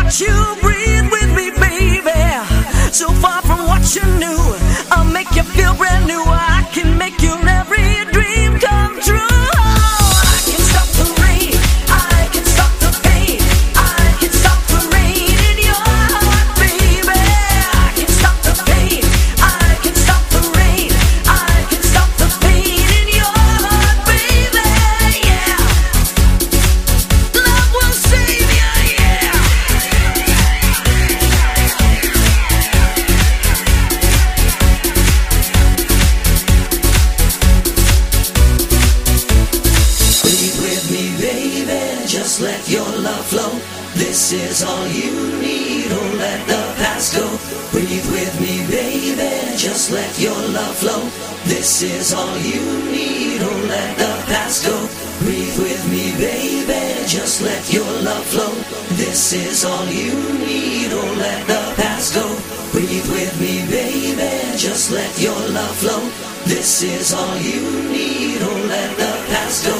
let you breathe with me, baby. So far from what you knew, I'll make you feel brand new. I can make your every dream come true. I can stop the rain, I can stop the pain, I can stop the rain in your heart, baby. I can stop the pain, I can stop the rain, I can stop the pain in your heart, baby. Yeah, love will save you, yeah. Breathe with me, baby, just let your love flow. This is all you need, oh let the past go. Breathe with me, baby, just let your love flow. This is all you need, oh let the past go. Breathe with me, baby, just let your love flow. This is all you need, oh let the past go. Breathe with me, baby, just let your love flow. This is all you need, oh let the past go.